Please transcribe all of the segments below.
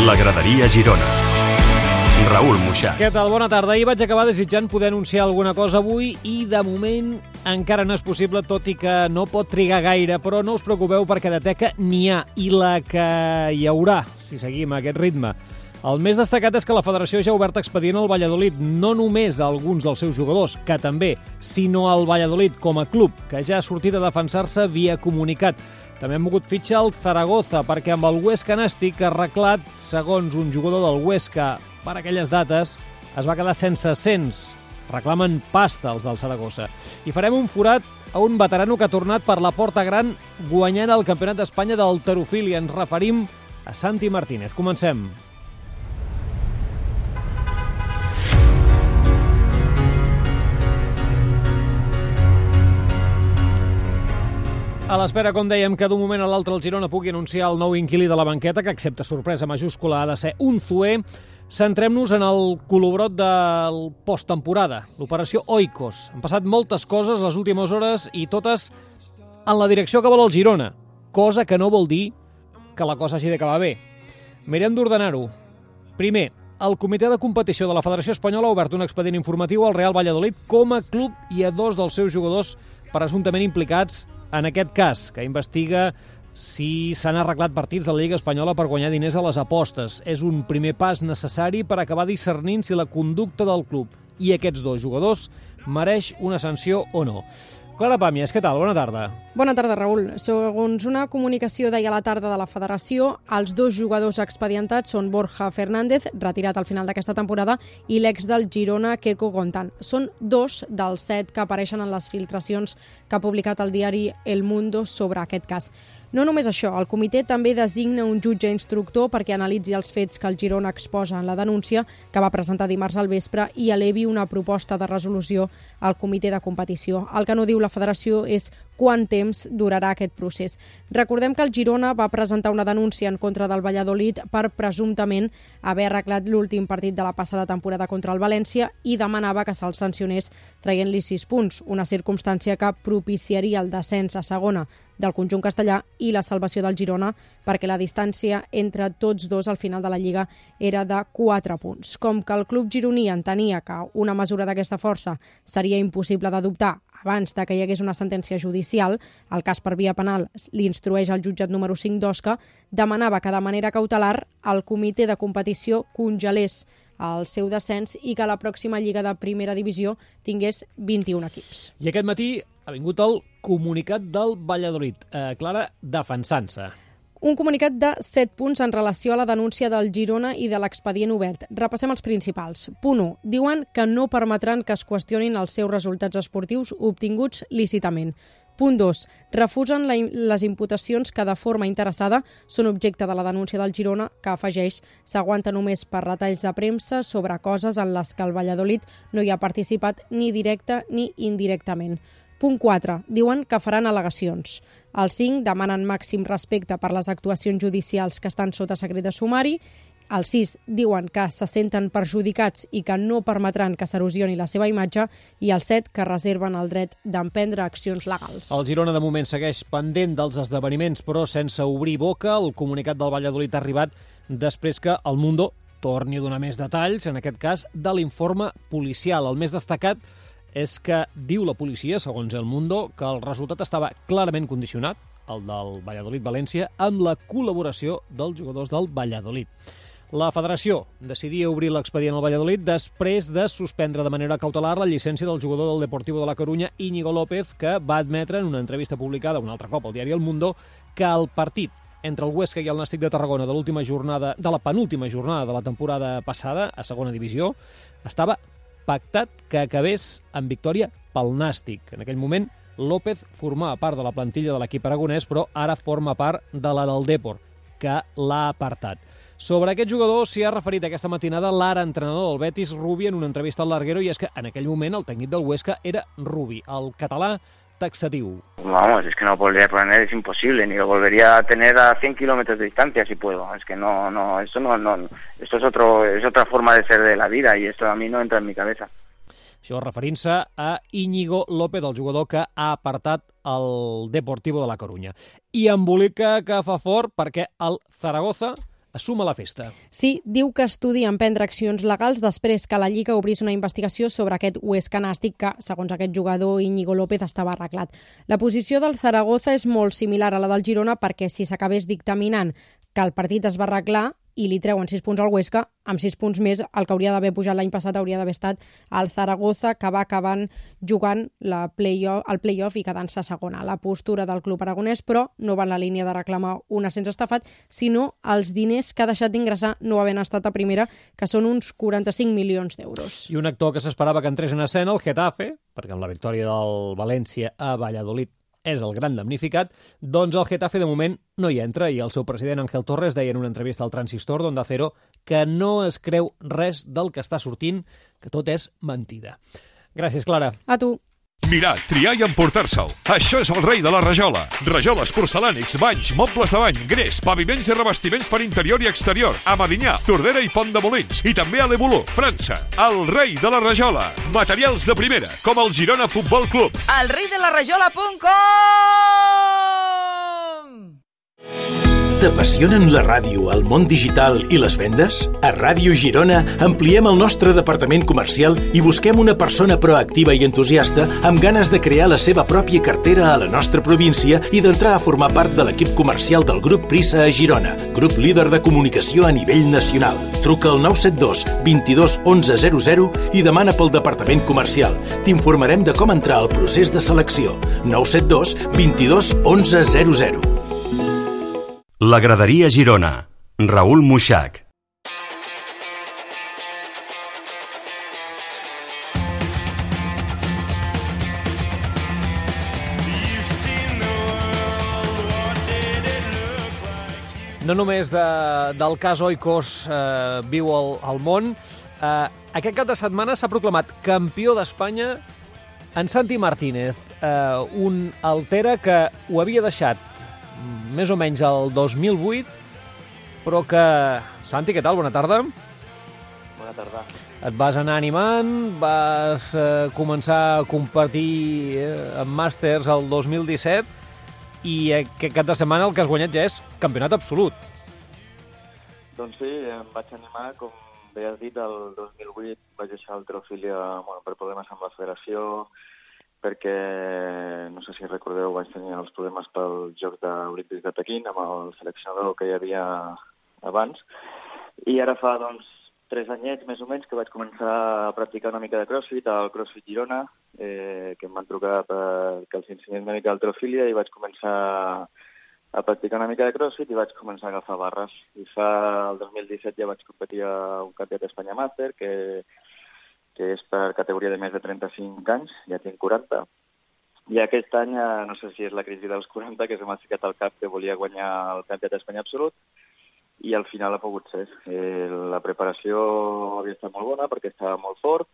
La graderia Girona. Raül Moixà. Què tal? Bona tarda. Ahir vaig acabar desitjant poder anunciar alguna cosa avui i de moment encara no és possible, tot i que no pot trigar gaire, però no us preocupeu perquè de teca n'hi ha, i la que hi haurà, si seguim aquest ritme. El més destacat és que la federació ja ha obert expedient al Valladolid, no només a alguns dels seus jugadors, que també, sinó al Valladolid com a club, que ja ha sortit a defensar-se via comunicat. També han mogut fitxar el Zaragoza, perquè amb el Huesca Nàstic arreglat, segons un jugador del Huesca, per aquelles dates, es va quedar sense ascens. Reclamen pasta els del Zaragoza. I farem un forat a un veterano que ha tornat per la porta gran guanyant el Campionat d'Espanya d'halterofília. Ens referim a Santi Martínez. Comencem. A l'espera, com dèiem, que d'un moment a l'altre el Girona pugui anunciar el nou inquilí de la banqueta, que excepte sorpresa majúscula ha de ser un Zoué, centrem-nos en el colobrot del posttemporada, l'operació Oikos. Han passat moltes coses les últimes hores i totes en la direcció que vol el Girona, cosa que no vol dir que la cosa hagi d'acabar bé. Mirem d'ordenar-ho. Primer, el comitè de competició de la Federació Espanyola ha obert un expedient informatiu al Real Valladolid com a club i a dos dels seus jugadors presumptament implicats en aquest cas, que investiga si s'han arreglat partits de la Lliga Espanyola per guanyar diners a les apostes. És un primer pas necessari per acabar discernint si la conducta del club i aquests dos jugadors mereix una sanció o no. Clara Pàmies, què tal? Bona tarda. Bona tarda, Raül. Segons una comunicació d'ahir a la tarda de la Federació, els dos jugadors expedientats són Borja Fernández, retirat al final d'aquesta temporada, i l'ex del Girona, Queco Gontan. Són dos dels 7 que apareixen en les filtracions que ha publicat el diari El Mundo sobre aquest cas. No només això, el comitè també designa un jutge instructor perquè analitzi els fets que el Girona exposa en la denúncia que va presentar dimarts al vespre i elevi una proposta de resolució al comitè de competició. El que no diu la Federació és quant temps durarà aquest procés. Recordem que el Girona va presentar una denúncia en contra del Valladolid per presumptament haver arreglat l'últim partit de la passada temporada contra el València i demanava que se'l sancionés traient-li 6 punts, una circumstància que propiciaria el descens a segona del conjunt castellà i la salvació del Girona perquè la distància entre tots dos al final de la Lliga era de 4 punts. Com que el club gironí entenia que una mesura d'aquesta força seria impossible d'adoptar abans de que hi hagués una sentència judicial, el cas per via penal l'instrueix el jutjat número 5 d'Osca, demanava que de manera cautelar el comitè de competició congelés el seu descens i que la pròxima Lliga de Primera Divisió tingués 21 equips. I aquest matí ha vingut el comunicat del Valladolid. Clara, defensant-se. Un comunicat de 7 punts en relació a la denúncia del Girona i de l'expedient obert. Repassem els principals. Punt 1. Diuen que no permetran que es qüestionin els seus resultats esportius obtinguts lícitament. Punt 2. Refusen les imputacions que de forma interessada són objecte de la denúncia del Girona, que afegeix s'aguanta només per retalls de premsa sobre coses en les que el Valladolid no hi ha participat ni directe ni indirectament. Punt 4. Diuen que faran al·legacions. El 5 demanen màxim respecte per les actuacions judicials que estan sota secret de sumari. El 6 diuen que se senten perjudicats i que no permetran que s'erosioni la seva imatge. I el 7 que reserven el dret d'emprendre accions legals. El Girona de moment segueix pendent dels esdeveniments, però sense obrir boca. El comunicat del Valladolid ha arribat després que el Mundo torni a donar més detalls, en aquest cas de l'informe policial. El més destacat és que diu la policia, segons El Mundo, que el resultat estava clarament condicionat, el del Valladolid-València, amb la col·laboració dels jugadors del Valladolid. La federació decidia obrir l'expedient al Valladolid després de suspendre de manera cautelar la llicència del jugador del Deportivo de la Corunya, Íñigo López, que va admetre en una entrevista publicada un altre cop al diari El Mundo que el partit entre el Huesca i el Nàstic de Tarragona de la penúltima jornada de la temporada passada, a segona divisió, estava pactat que acabés en victòria pel Nàstic. En aquell moment, López formava part de la plantilla de l'equip aragonès, però ara forma part de la del Depor, que l'ha apartat. Sobre aquest jugador s'hi ha referit aquesta matinada l'ara entrenador del Betis, Rubi, en una entrevista al Larguero, i és que en aquell moment el tècnic del Huesca era Rubi, el català taxativo. Vamos, es que no volvería a poner, es imposible, ni lo volvería a tener a 100 kilómetros de distancia si puedo. Es que esto es otra forma de ser de la vida y esto a mí no entra en mi cabeza. Això referint-se a Íñigo López, el jugador que ha apartat el Deportivo de la Corunya. I embolica que fa fort perquè el Zaragoza es suma a la festa. Sí, diu que estudia emprendre accions legals després que la Lliga obrís una investigació sobre aquest Huesca Nàstic que, segons aquest jugador, Íñigo López, estava arreglat. La posició del Zaragoza és molt similar a la del Girona perquè si s'acabés dictaminant que el partit es va arreglar i li treuen 6 punts al Huesca, amb 6 punts més, el que hauria d'haver pujat l'any passat hauria d'haver estat el Zaragoza, que va acabant jugant el play-off i quedant-se segona. La postura del club aragonès, però, no va en la línia de reclamar un ascens estafat, sinó els diners que ha deixat d'ingressar no havent estat a primera, que són uns 45 milions d'euros. I un actor que s'esperava que entrés en escena, el Getafe, perquè amb la victòria del València a Valladolid és el gran damnificat, doncs el Getafe de moment no hi entra i el seu president Ángel Torres deia en una entrevista al Transistor d'Onda Cero que no es creu res del que està sortint, que tot és mentida. Gràcies, Clara. A tu. Mirar, triar i emportar-se'l. Això és el rei de la rajola. Rajoles, porcelànics, banys, mobles de bany, gres, paviments i revestiments per interior i exterior. A Medinyà, Tordera i Pont de Molins. I també a Le Boulou, França. El rei de la rajola. Materials de primera, com el Girona Futbol Club. elreidelaRajola.com. T'apassionen la ràdio, el món digital i les vendes? A Ràdio Girona ampliem el nostre departament comercial i busquem una persona proactiva i entusiasta amb ganes de crear la seva pròpia cartera a la nostra província i d'entrar a formar part de l'equip comercial del grup Prisa a Girona, grup líder de comunicació a nivell nacional. Truca al 972 22 11 00 i demana pel departament comercial. T'informarem de com entrar al procés de selecció. 972 22 11 00. La graderia Girona. Raül Muixach. No només del cas Oikos viu al món. Aquest cap de setmana s'ha proclamat campió d'Espanya en Santi Martínez, un altera que ho havia deixat més o menys el 2008, però que... Santi, què tal? Bona tarda. Bona tarda. Et vas anar animant, vas començar a competir en màsters el 2017 i aquest cap de setmana el que has guanyat ja és campionat absolut. Doncs sí, em vaig animar, com bé has dit, el 2008 vaig deixar l'halterofília per problemes amb la federació, perquè, no sé si recordeu, vaig tenir els problemes pel Jocs Olímpics de Pequín amb el seleccionador que hi havia abans. I ara fa, 3 anyets, més o menys, que vaig començar a practicar una mica de CrossFit al CrossFit Girona, que em van trucar perquè els ensenyés una mica d'halterofília i vaig començar a practicar una mica de CrossFit i vaig començar a agafar barres. I el 2017 ja vaig competir a un campionat d'Espanya Màster, que és per categoria de més de 35 anys, ja tinc 40. I aquest any, no sé si és la crisi dels 40, que se m'ha ficat al cap que volia guanyar el campionat d'Espanya absolut, i al final ha pogut ser. La preparació havia estat molt bona perquè estava molt fort,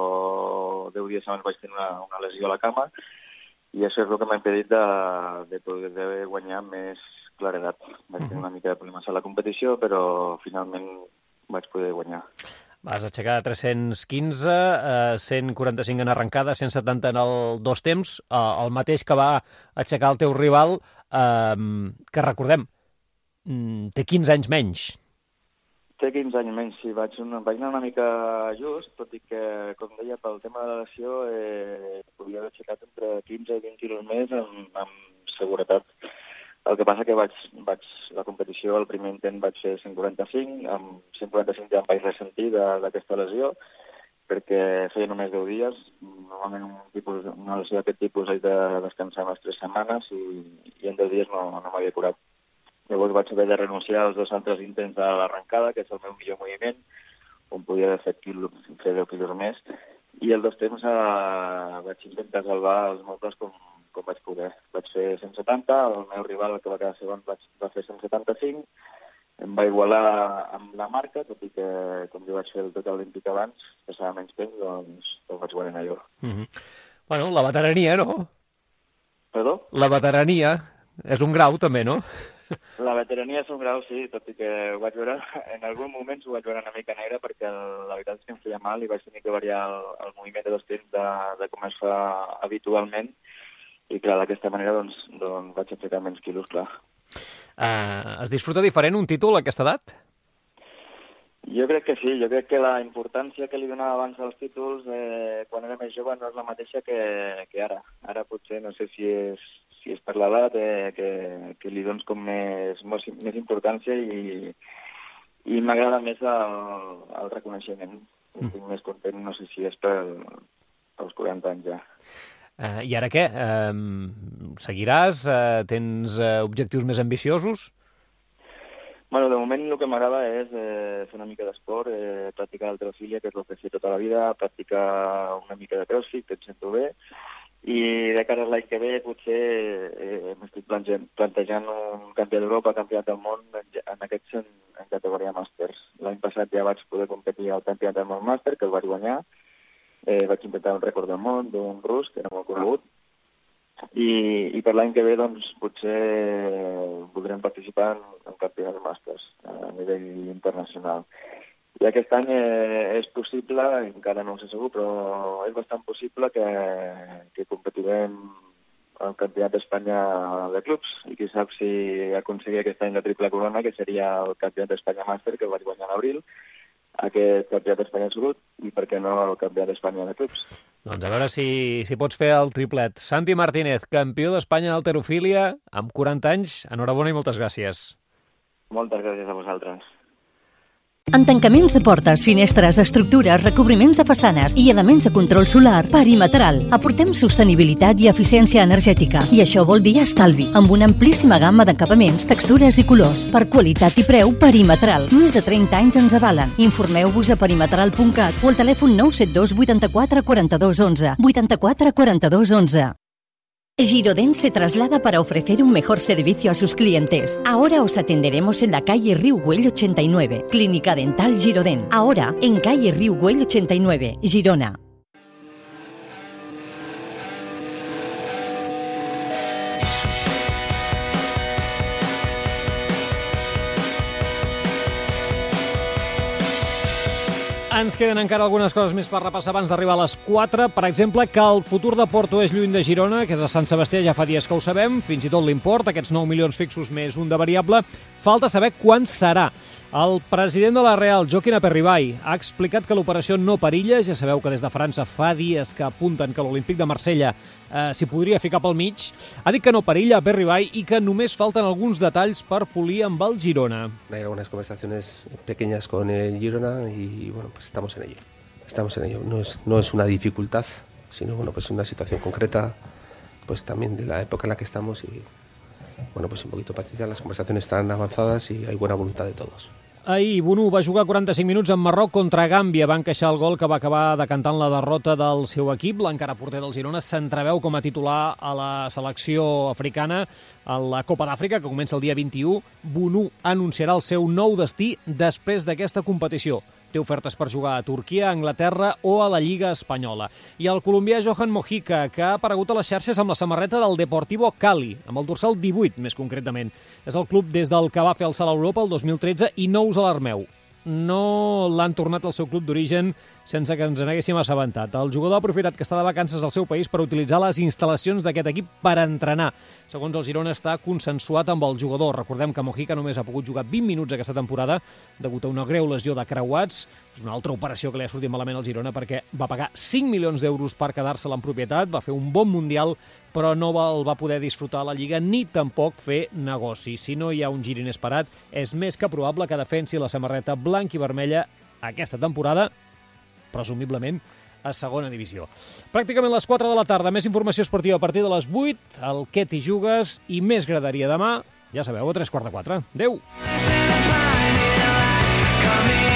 però 10 dies abans vaig tenir una lesió a la cama, i això és el que m'ha impedit de poder guanyar més claredat. Vaig tenir una mica de problemes a la competició, però finalment vaig poder guanyar. Vas aixecar 315, 145 en arrencada, 170 en el 2 temps, el mateix que va aixecar el teu rival, que recordem, té 15 anys menys. Té 15 anys menys, sí. Vaig anar una mica just, tot i que, com deia, pel tema de la lesió, podia haver aixecat entre 15 i 20 quilos més amb seguretat. El que passa que la competició, el primer intent vaig fer 145, amb 145 ja em vaig ressentir d'aquesta lesió, perquè feia només 10 dies. Normalment una lesió d'aquest tipus haig de descansar unes 3 setmanes i en 10 dies no m'havia curat. Llavors vaig haver de renunciar als 2 altres intents de l'arrencada, que és el meu millor moviment, on podia haver fet 10 quilos més, i el 2 temps vaig intentar salvar els mobles com vaig poder. Vaig fer 170, el meu rival, el que va quedar segon, va fer 175, em va igualar amb la marca, tot i que, com jo vaig fer el total olímpic abans, passava menys temps, doncs vaig guanyar jo. Bueno, la veterania, no? Perdó? La veterania és un grau, també, no? La veterania és un grau, sí, tot i que ho vaig veure, en algun moment ho vaig veure una mica negre perquè la veritat és que em feia mal i vaig tenir que variar el moviment de 2 temps de com es fa habitualment i, clar, d'aquesta manera doncs vaig aixecar menys quilos, clar. Es disfruta diferent un títol a aquesta edat? Jo crec que sí, jo crec que la importància que li donava abans als títols quan era més jove no és la mateixa que ara. Ara potser no sé si és per l'edat que li dones com més importància i m'agrada més el reconeixement. Estic més content, no sé si és pels 40 anys ja. I ara què? Seguiràs? Tens objectius més ambiciosos? Bueno, de moment el que m'agrada és fer una mica d'esport, practicar l'halterofília, que és el que he fet tota la vida, practicar una mica de crossfit, que em sento bé, i de cara a l'any que ve potser m'estic plantejant un campionat d'Europa, campionat del món, en aquests en categoria màsters. L'any passat ja vaig poder competir al campionat del món màster, que el vaig guanyar, vaig intentar un rècord del món d'un rus, que era molt conegut, i per l'any que ve doncs, potser voldrem participar en campionats màsters a nivell internacional. I aquest any és possible, encara no ho sé segur, però és bastant possible que competirem al Campionat d'Espanya de clubs. I qui sap si aconseguir aquest any la triple corona, que seria el Campionat d'Espanya Màster, que el vaig guanyar en abril, aquest Campionat d'Espanya Absolut, i per què no el Campionat d'Espanya de clubs. Doncs a veure si pots fer el triplet. Santi Martínez, campió d'Espanya d'halterofília, amb 40 anys. Enhorabona i moltes gràcies. Moltes gràcies a vosaltres. En tancaments de portes, finestres, estructures, recobriments de façanes i elements de control solar, Perimetral. Aportem sostenibilitat i eficiència energètica. I això vol dir estalvi, amb una amplíssima gamma d'encapaments, textures i colors. Per qualitat i preu, Perimetral. Més de 30 anys ens avalen. Informeu-vos a perimetral.cat o al telèfon 972 84 42 11. 84 42 11. Girodent se traslada para ofrecer un mejor servicio a sus clientes. Ahora os atenderemos en la calle Riu Güell 89, Clínica Dental Girodent. Ahora en calle Riu Güell 89, Girona. Ens queden encara algunes coses més per repassar abans d'arribar a les 4. Per exemple, que el futur de Porto és lluny de Girona, que és a Sant Sebastià, ja fa dies que ho sabem, fins i tot l'import, aquests 9 milions fixos més un de variable. Falta saber quan serà. El president de la Real, Joaquín Aperribay, ha explicat que l'operació no perilla. Ja sabeu que des de França fa dies que apunten que l'Olímpic de Marsella s'hi podria ficar pel mig. Ha dit que no perilla Aperribay i que només falten alguns detalls per polir amb el Girona. Hay algunas conversaciones pequeñas con el Girona y bueno, pues estamos en ello. Estamos en ello. No es una dificultad, sino bueno, pues una situación concreta, pues también de la época en la que estamos y bueno, pues un poquito paciencia, las conversaciones están avanzadas y hay buena voluntad de todos. Ahir Bono va jugar 45 minuts en Marroc contra Gàmbia. Va encaixar el gol que va acabar decantant la derrota del seu equip. L'encara porter del Girona s'entreveu com a titular a la selecció africana a la Copa d'Àfrica, que comença el dia 21. Bono anunciarà el seu nou destí després d'aquesta competició. Té ofertes per jugar a Turquia, a Anglaterra o a la Lliga Espanyola. I el colombià Johan Mojica, que ha aparegut a les xarxes amb la samarreta del Deportivo Cali, amb el dorsal 18, més concretament. És el club des del que va fer el salt a Europa el 2013 i no us alarmeu. No l'han tornat al seu club d'origen sense que ens n'haguéssim assabentat. El jugador ha aprofitat que està de vacances al seu país per utilitzar les instal·lacions d'aquest equip per entrenar. Segons el Girona, està consensuat amb el jugador. Recordem que Mojica només ha pogut jugar 20 minuts aquesta temporada degut a una greu lesió de creuats. És una altra operació que li ha sortit malament al Girona perquè va pagar 5 milions d'euros per quedar-se-la en propietat, va fer un bon mundial, però no el va poder disfrutar a la Lliga ni tampoc fer negoci. Si no hi ha un gir inesperat, és més que probable que defensi la samarreta blanc i vermella aquesta temporada, presumiblement a segona divisió. Pràcticament les 4 de la tarda, més informació esportiva a partir de les 8, el Què t'hi jugues i més graderia demà, ja sabeu, a 3:45. Adéu!